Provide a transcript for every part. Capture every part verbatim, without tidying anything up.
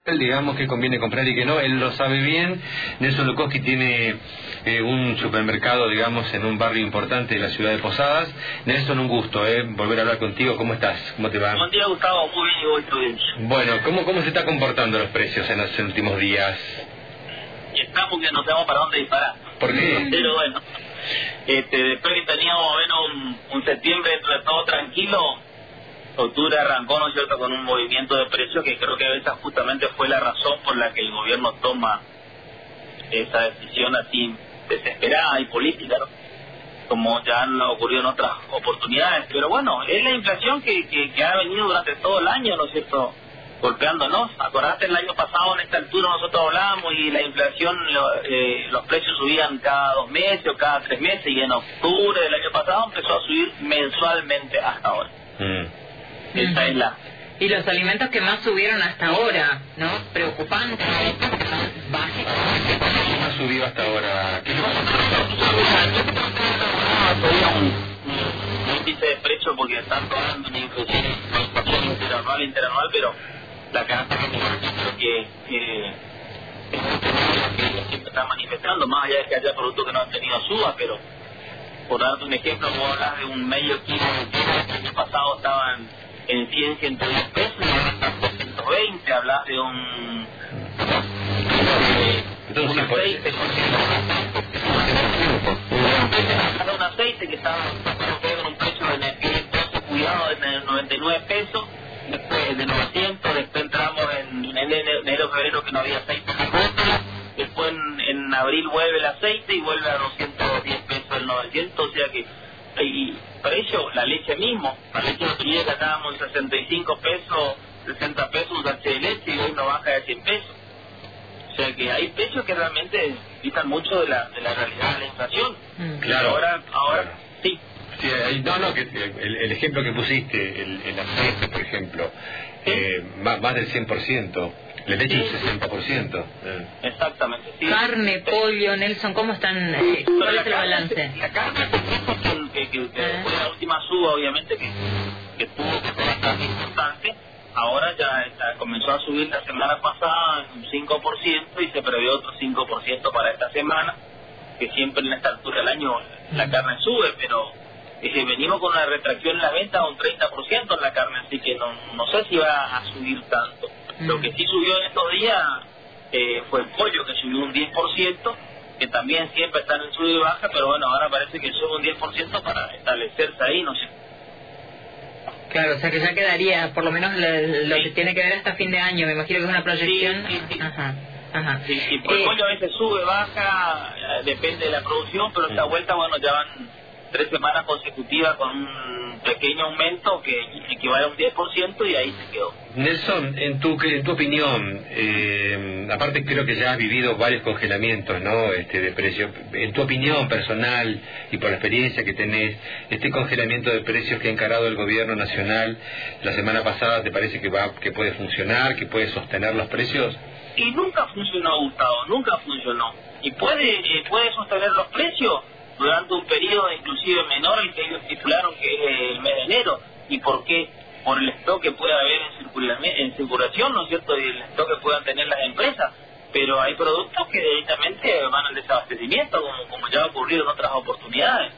digamos que conviene comprar y que no, él lo sabe bien. Nelson Lukowski tiene eh, un supermercado, digamos, en un barrio importante de la ciudad de Posadas. Nelson, un gusto, eh, volver a hablar contigo. ¿Cómo estás? ¿Cómo te va? Buen día, Gustavo. Muy bien, y vos, Prudencio. Bueno, ¿cómo, ¿cómo se está comportando los precios en los últimos días? Y estamos que no sabemos para dónde disparar. ¿Por qué? Pero bueno, este, después que teníamos bueno, un, un septiembre entre todo tranquilo, octubre arrancó, ¿no es cierto?, con un movimiento de precios que creo que esa justamente fue la razón por la que el gobierno toma esa decisión así desesperada y política, ¿no?, como ya han ocurrido en otras oportunidades. Pero bueno, es la inflación que, que, que ha venido durante todo el año, ¿no es cierto?, golpeándonos. Acordate, el año pasado en esta altura nosotros hablábamos y la inflación, lo, eh, los precios subían cada dos meses o cada tres meses, y en octubre del año pasado empezó a subir mensualmente hasta ahora. Mm. Esa es la... Y los alimentos que más subieron hasta ahora, ¿no? Preocupante. ¿Qué más subió hasta ahora? ¿Qué un índice de precio porque están hablando de inflación interanual, interanual, pero la canasta que, que, que siempre está manifestando, más allá de que haya productos que no han tenido suba, pero por darte un ejemplo, vos hablas de un medio kilo que el año pasado estaban en cien, ciento diez pesos, y ahora están por ciento veinte. Hablas de un, de un aceite, de un aceite que estaba en un precio de energía, cuidado, en noventa y nueve pesos, después de novecientos, después entramos en enero, febrero que no había aceite, después en, en abril vuelve el aceite y vuelve a doscientos diez pesos el novecientos, o sea que y precio, la leche mismo, la leche de fría que estábamos en sesenta y cinco pesos, sesenta pesos un sachet de leche, y hoy no baja de cien pesos. O sea que hay precios que realmente quitan mucho de la, de la realidad de la inflación. Mm. Claro. Ahora, ahora, claro. sí. Sí, no, no, que el, el ejemplo que pusiste, el, el aceite, por ejemplo, ¿sí? eh, más, más del cien por ciento, la leche sí, un sesenta por ciento. Eh. Exactamente. Sí. Carne, pollo, Nelson, ¿cómo están? Eh, ¿Cuál es el balance? La carne, que, que, que fue la última suba, obviamente, que, que tuvo que ser bastante importante. Ahora ya está, comenzó a subir la semana pasada un cinco por ciento y se prevé otro cinco por ciento para esta semana, que siempre en esta altura del año la carne sube, pero eh, venimos con una retracción en la venta de un treinta por ciento en la carne, así que no, no sé si va a subir tanto. Mm. Lo que sí subió en estos días eh, fue el pollo, que subió un diez por ciento, que también siempre están en sub y baja, pero bueno, ahora parece que sube un diez por ciento para establecerse ahí, no sé. Claro, o sea que ya quedaría por lo menos lo, lo sí. que tiene que ver hasta fin de año, me imagino que es una proyección. Sí, sí, sí. Ajá, ajá. Sí, sí, por el pollo a veces sube, baja, eh, depende de la producción, pero esta vuelta, bueno, ya van tres semanas consecutivas con un pequeño aumento que equivale a un diez por ciento y ahí se quedó. Nelson, en tu, en tu opinión, eh, aparte creo que ya has vivido varios congelamientos, ¿no?, este, de precios. En tu opinión personal y por la experiencia que tenés, este congelamiento de precios que ha encarado el gobierno nacional la semana pasada, ¿te parece que va, que puede funcionar, que puede sostener los precios? Y nunca funcionó, Gustavo, nunca funcionó. Y puede, eh, puede sostener los precios durante un periodo inclusive menor al que ellos estipularon, que es el mes de enero. ¿Y por qué? Por el stock que puede haber en, circula en circulación, ¿no es cierto?, y el stock que puedan tener las empresas. Pero hay productos que directamente van al desabastecimiento, como, como ya ha ocurrido en otras oportunidades.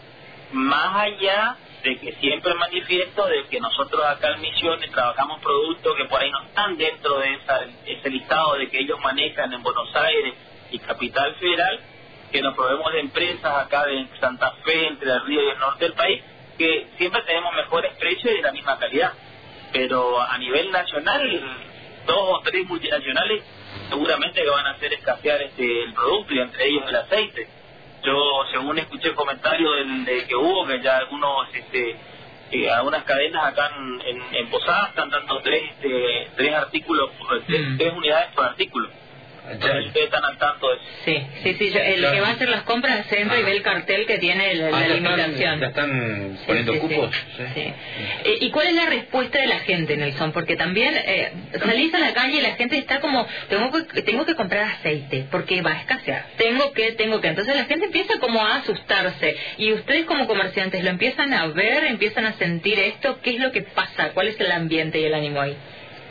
Más allá de que siempre manifiesto de que nosotros acá en Misiones trabajamos productos que por ahí no están dentro de esa, ese listado de que ellos manejan en Buenos Aires y Capital Federal, que nos proveemos de empresas acá de Santa Fe, entre el río y el norte del país, que siempre tenemos mejores precios y de la misma calidad. Pero a nivel nacional, dos o tres multinacionales seguramente que van a hacer escasear este, el producto, y entre ellos el aceite. Yo, según escuché comentarios del, de que hubo, que ya algunos, este, eh, algunas cadenas acá en, en, en Posadas están dando tres, este, tres artículos, tres, mm. tres unidades por artículo. Entonces ustedes están al tanto de eso. Sí, sí, sí, yo, el claro. que va a hacer las compras centro ah. y ve el cartel que tiene la, ah, la ya limitación. Están, ya están sí, poniendo sí, cupos. Sí. Sí. Sí. Eh, ¿Y cuál es la respuesta de la gente, Nelson? Porque también eh, salís a la calle y la gente está como, tengo que tengo que comprar aceite porque va a escasear. Tengo que, tengo que. Entonces la gente empieza como a asustarse. Y ustedes como comerciantes lo empiezan a ver, empiezan a sentir esto. ¿Qué es lo que pasa? ¿Cuál es el ambiente y el ánimo ahí?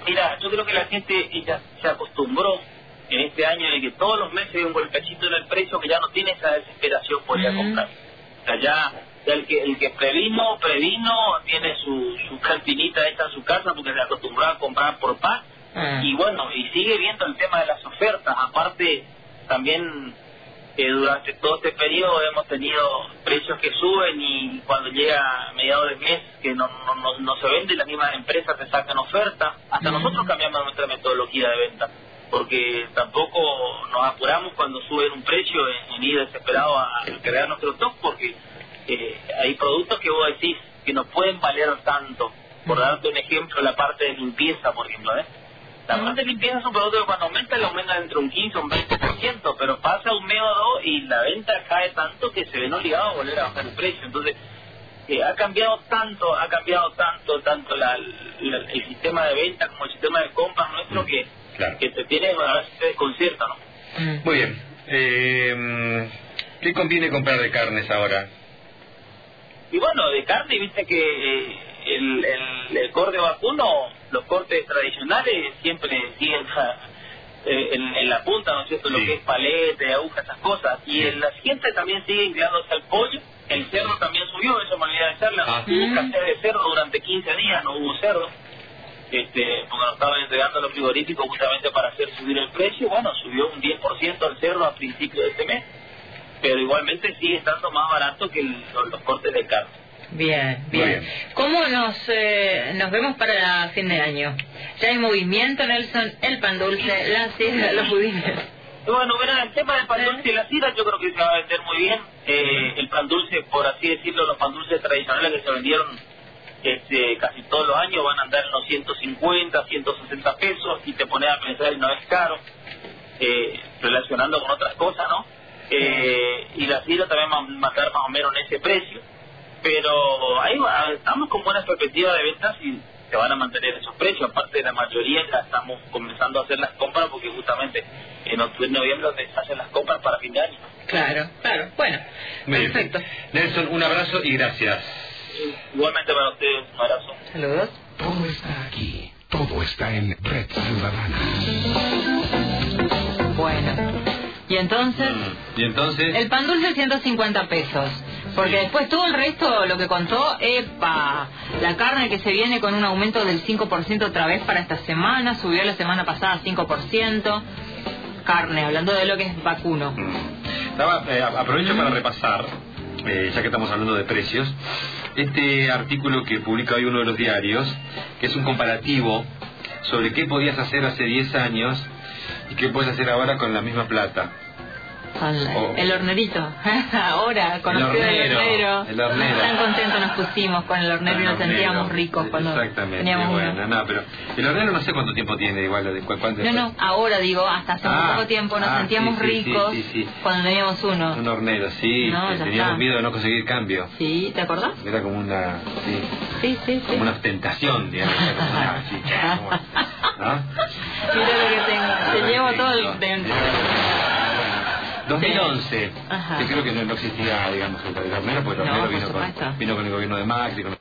Mira, yo creo que la gente ya se acostumbró en este año de que todos los meses hay un golpecito en el precio, que ya no tiene esa desesperación por ir a comprar. O sea, ya, ya el que el que previno, previno, tiene su, su cantinita hecha en su casa porque se acostumbró a comprar por pack. Uh-huh. Y bueno, y sigue viendo el tema de las ofertas. Aparte, también eh, durante todo este periodo hemos tenido precios que suben, y cuando llega a mediados de mes que no, no, no, no se vende, las mismas empresas te sacan ofertas. Hasta uh-huh. nosotros cambiamos nuestra metodología de venta, porque tampoco nos apuramos cuando suben un precio en, en ir desesperado a, a crear nuestro stock, porque eh, hay productos que vos decís que no pueden valer tanto. Por darte un ejemplo, la parte de limpieza, por ejemplo, ¿eh? La parte de limpieza es un producto que cuando aumenta, le aumenta entre un quince o un veinte por ciento, pero pasa un mes o dos y la venta cae tanto que se ven obligados a volver a bajar el precio. Entonces, eh, ha cambiado tanto, ha cambiado tanto, tanto la, la, el sistema de venta como el sistema de compras nuestro, que Claro. que te tiene, a veces te desconcierta, ¿no? Muy bien. Eh, ¿Qué conviene comprar de carnes ahora? Y bueno, de carne, viste que eh, el, el, el corte vacuno, los cortes tradicionales siempre siguen eh, en, en la punta, ¿no es cierto? Sí. Lo que es palete, aguja, esas cosas. Y en la siguiente también sigue inclinándose al pollo. El cerdo también subió, eso me olvidé de decirle. Ah. Hubo escasez de cerdo durante quince días, no hubo cerdo. Este, porque nos estaban entregando los frigoríficos justamente para hacer subir el precio. Bueno, subió un diez por ciento el cerdo a principios de este mes, pero igualmente sigue estando más barato que el, los, los cortes de carne. Bien, bien. bien. ¿Cómo nos eh, nos vemos para fin de año? Ya hay movimiento, Nelson, el pan dulce, la sidra, los budines. Bueno, verán, el tema del pan dulce y la sidra yo creo que se va a vender muy bien. Eh, el pan dulce, por así decirlo, los pan dulces tradicionales que se vendieron Este, casi todos los años van a andar en los ciento cincuenta, ciento sesenta pesos, y te pones a pensar y no es caro, eh, relacionando con otras cosas, ¿no? Eh, y la sidra también va a estar más o menos en ese precio, pero ahí va, estamos con buenas perspectivas de ventas y se van a mantener esos precios. Aparte, la mayoría ya estamos comenzando a hacer las compras, porque justamente en octubre y noviembre se hacen las compras para fin de año. Claro, claro, bueno, Muy perfecto. Bien. Nelson, un abrazo y gracias. Igualmente para ustedes, un abrazo. Saludos. Todo está aquí, todo está en Red Ciudadana. Bueno, y entonces, y entonces el pan dulce ciento cincuenta pesos, porque sí. Después todo el resto, lo que contó, epa, la carne que se viene con un aumento del cinco por ciento otra vez para esta semana, subió la semana pasada cinco por ciento, carne, hablando de lo que es vacuno. Mm. Estaba, eh, aprovecho mm. para repasar, eh, ya que estamos hablando de precios, este artículo que publica hoy uno de los diarios, que es un comparativo sobre qué podías hacer hace diez años y qué puedes hacer ahora con la misma plata. Oh. El hornerito, ahora conocido el hornero, el hornero. El hornero. Tan contentos nos pusimos con el hornero y nos sentíamos ricos cuando teníamos bueno, uno. No, pero el hornero no sé cuánto tiempo tiene, igual de cuánto. No, no, ahora digo, hasta hace ah, poco tiempo nos ah, sentíamos sí, sí, ricos sí, sí, sí. cuando teníamos uno. Un hornero, sí, no, teníamos está. miedo de no conseguir cambio. Sí, ¿te acordás? Era como una, sí, sí, sí, como sí. una ostentación, digamos, como una, así, como, ¿no? Mira lo que tengo, te llevo todo el dentro. dos mil once, Ajá. que creo que no, no existía, digamos, el hornero, porque el hornero no, vino, con, vino con el gobierno de Macri, con